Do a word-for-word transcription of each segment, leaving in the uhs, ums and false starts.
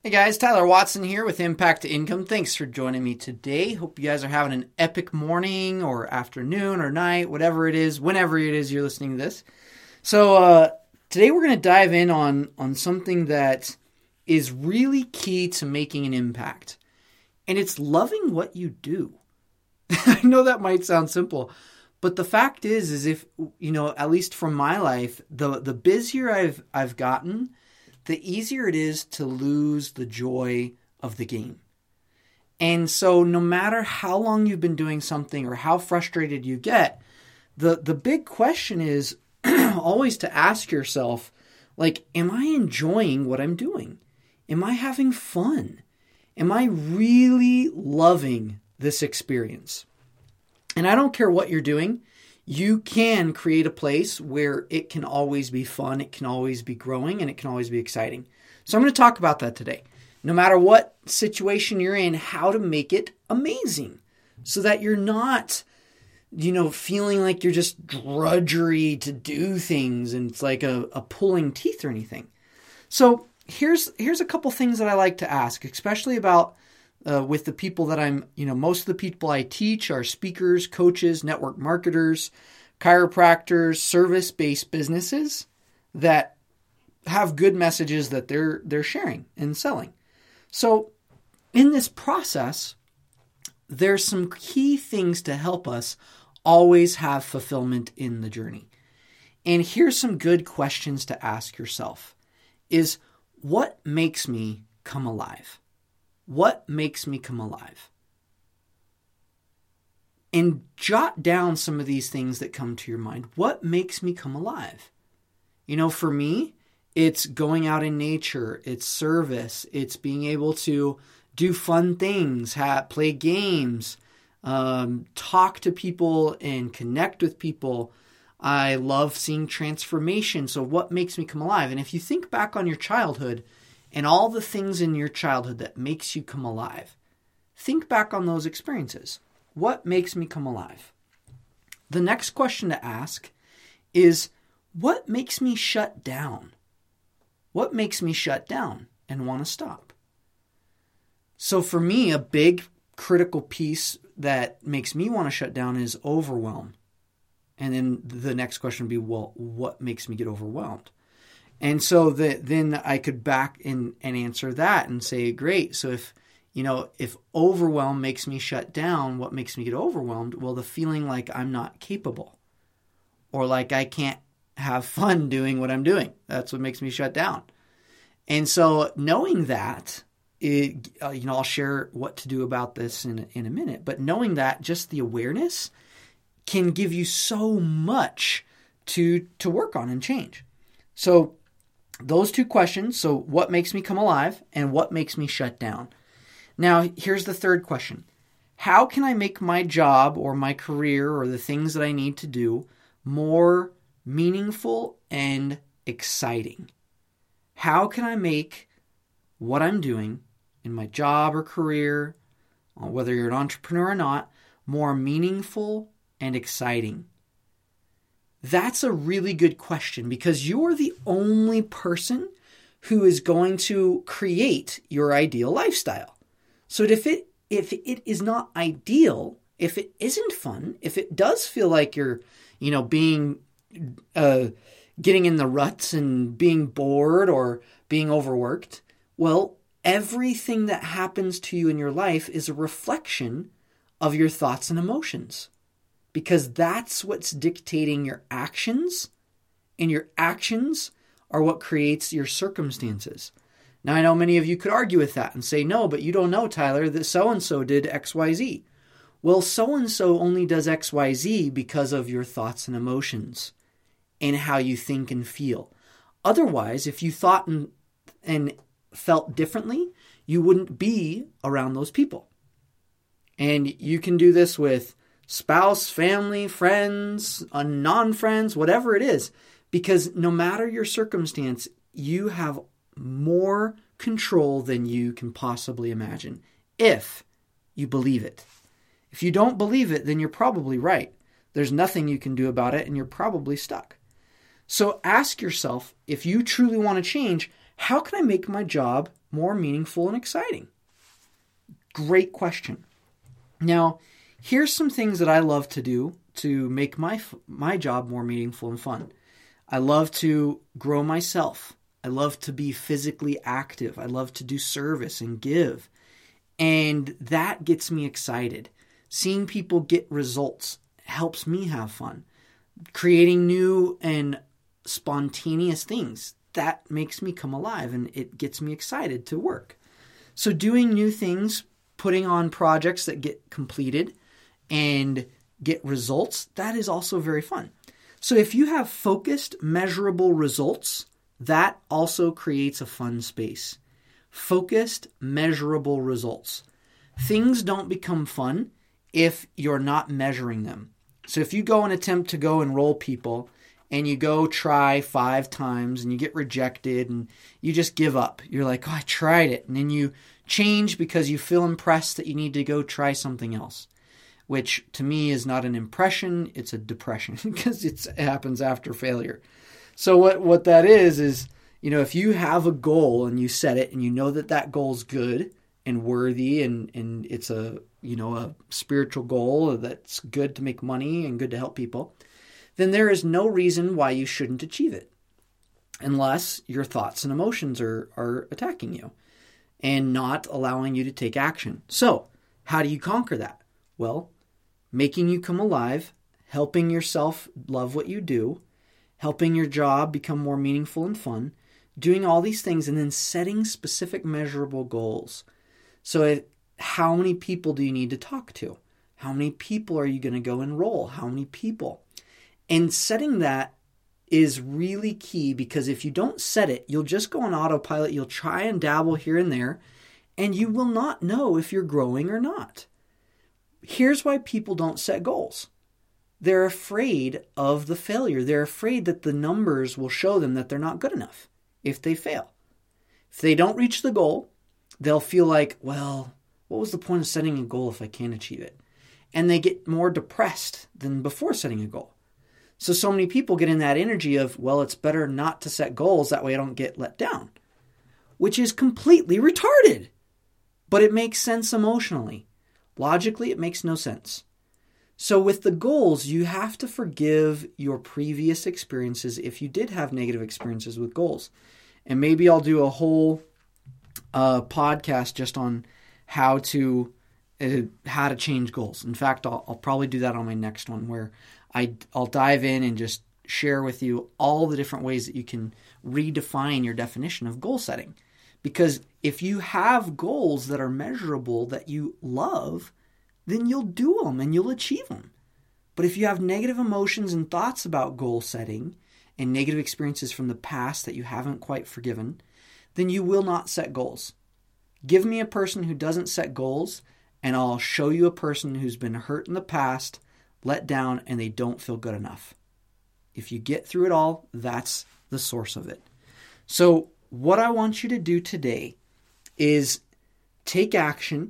Hey guys, Tyler Watson here with Impact Income. Thanks for joining me today. Hope you guys are having an epic morning or afternoon or night, whatever it is, whenever it is you're listening to this. So uh, today we're going to dive in on, on something that is really key to making an impact. And it's loving what you do. I know that might sound simple, but the fact is, is if, you know, at least from my life, the, the busier I've I've gotten, the easier it is to lose the joy of the game. And so no matter how long you've been doing something or how frustrated you get, the, the big question is always to ask yourself, like, am I enjoying what I'm doing? Am I having fun? Am I really loving this experience? And I don't care what you're doing. You can create a place where it can always be fun, it can always be growing, and it can always be exciting. So I'm going to talk about that today. No matter what situation you're in, how to make it amazing so that you're not, you know, feeling like you're just drudgery to do things and it's like a, a pulling teeth or anything. So here's here's a couple things that I like to ask, especially about Uh, with the people that I'm, you know, most of the people I teach are speakers, coaches, network marketers, chiropractors, service-based businesses that have good messages that they're they're sharing and selling. So in this process, there's some key things to help us always have fulfillment in the journey. And here's some good questions to ask yourself is, what makes me come alive? What makes me come alive? And jot down some of these things that come to your mind. What makes me come alive? You know, for me, it's going out in nature. It's service. It's being able to do fun things, have, play games, um, talk to people and connect with people. I love seeing transformation. So what makes me come alive? And if you think back on your childhood, and all the things in your childhood that makes you come alive, think back on those experiences. What makes me come alive? The next question to ask is, what makes me shut down? What makes me shut down and want to stop? So for me, a big critical piece that makes me want to shut down is overwhelm. And then the next question would be, well, what makes me get overwhelmed? And so the, then I could back in and answer that and say, great. So if, you know, if overwhelm makes me shut down, what makes me get overwhelmed? Well, the feeling like I'm not capable or like I can't have fun doing what I'm doing. That's what makes me shut down. And so knowing that, it, uh, you know, I'll share what to do about this in, in a minute, but knowing that, just the awareness can give you so much to, to work on and change. So those two questions, so what makes me come alive and what makes me shut down? Now, here's the third question. How can I make my job or my career or the things that I need to do more meaningful and exciting? How can I make what I'm doing in my job or career, whether you're an entrepreneur or not, more meaningful and exciting? That's a really good question because you're the only person who is going to create your ideal lifestyle. So if it if it is not ideal, if it isn't fun, if it does feel like you're, you know, being uh, getting in the ruts and being bored or being overworked, well, everything that happens to you in your life is a reflection of your thoughts and emotions. Because that's what's dictating your actions, and your actions are what creates your circumstances. Now, I know many of you could argue with that and say, no, but you don't know, Tyler, that so-and-so did X Y Z. Well, so-and-so only does X Y Z because of your thoughts and emotions and how you think and feel. Otherwise, if you thought and, and felt differently, you wouldn't be around those people. And you can do this with spouse, family, friends, uh, non-friends, whatever it is. Because no matter your circumstance, you have more control than you can possibly imagine if you believe it. If you don't believe it, then you're probably right. There's nothing you can do about it, and you're probably stuck. So ask yourself, if you truly want to change, how can I make my job more meaningful and exciting? Great question. Now, here's some things that I love to do to make my my job more meaningful and fun. I love to grow myself. I love to be physically active. I love to do service and give. And that gets me excited. Seeing people get results helps me have fun. Creating new and spontaneous things, that makes me come alive and it gets me excited to work. So doing new things, putting on projects that get completed and get results, that is also very fun. So if you have focused, measurable results, that also creates a fun space. Focused, measurable results. Things don't become fun if you're not measuring them. So if you go and attempt to go enroll people and you go try five times and you get rejected and you just give up. You're like, oh, I tried it. And then you change because you feel impressed that you need to go try something else, which to me is not an impression, it's a depression because it happens after failure. So what, what that is, is, you know, if you have a goal and you set it and you know that that goal is good and worthy and, and it's a, you know, a spiritual goal that's good to make money and good to help people, then there is no reason why you shouldn't achieve it unless your thoughts and emotions are, are attacking you and not allowing you to take action. So how do you conquer that? Well, making you come alive, helping yourself love what you do, helping your job become more meaningful and fun, doing all these things, and then setting specific measurable goals. So it, how many people do you need to talk to? How many people are you going to go enroll? How many people? And setting that is really key, because if you don't set it, you'll just go on autopilot. You'll try and dabble here and there, and you will not know if you're growing or not. Here's why people don't set goals. They're afraid of the failure. They're afraid that the numbers will show them that they're not good enough if they fail. If they don't reach the goal, they'll feel like, well, what was the point of setting a goal if I can't achieve it? And they get more depressed than before setting a goal. So, so many people get in that energy of, well, it's better not to set goals. That way I don't get let down, which is completely retarded. But it makes sense emotionally. Logically, it makes no sense. So with the goals, you have to forgive your previous experiences if you did have negative experiences with goals. And maybe I'll do a whole uh, podcast just on how to uh, how to change goals. In fact, I'll, I'll probably do that on my next one, where I, I'll dive in and just share with you all the different ways that you can redefine your definition of goal setting. Because if you have goals that are measurable, that you love, then you'll do them and you'll achieve them. But if you have negative emotions and thoughts about goal setting and negative experiences from the past that you haven't quite forgiven, then you will not set goals. Give me a person who doesn't set goals, and I'll show you a person who's been hurt in the past, let down, and they don't feel good enough. If you get through it all, that's the source of it. So what I want you to do today is take action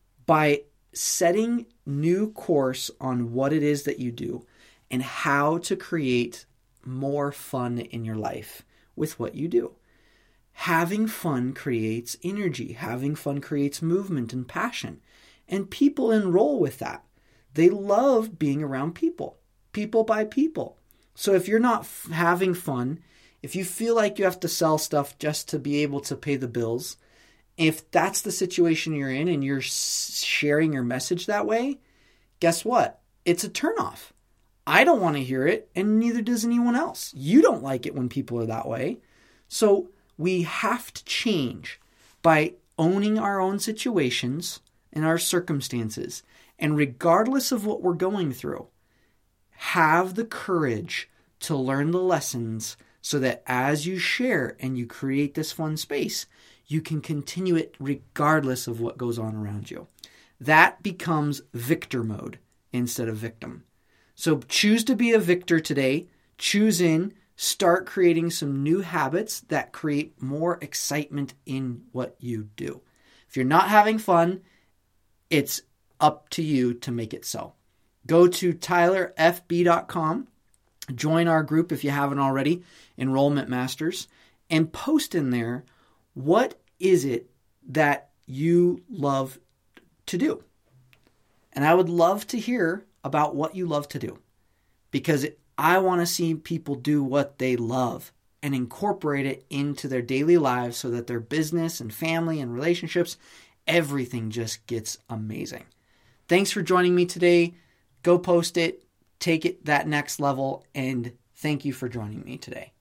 by setting new course on what it is that you do and how to create more fun in your life with what you do. Having fun creates energy. Having fun creates movement and passion. And people enroll with that. They love being around people, people by people. So if you're not f- having fun, if you feel like you have to sell stuff just to be able to pay the bills, if that's the situation you're in and you're sharing your message that way, guess what? It's a turnoff. I don't want to hear it, and neither does anyone else. You don't like it when people are that way. So we have to change by owning our own situations and our circumstances. And regardless of what we're going through, have the courage to learn the lessons so that as you share and you create this fun space, you can continue it regardless of what goes on around you. That becomes victor mode instead of victim. So choose to be a victor today. Choose in. Start creating some new habits that create more excitement in what you do. If you're not having fun, it's up to you to make it so. Go to tyler f b dot com. Join our group if you haven't already, Enrollment Masters, and post in there, what is it that you love to do? And I would love to hear about what you love to do, because I want to see people do what they love and incorporate it into their daily lives so that their business and family and relationships, everything just gets amazing. Thanks for joining me today. Go post it, take it that next level, and thank you for joining me today.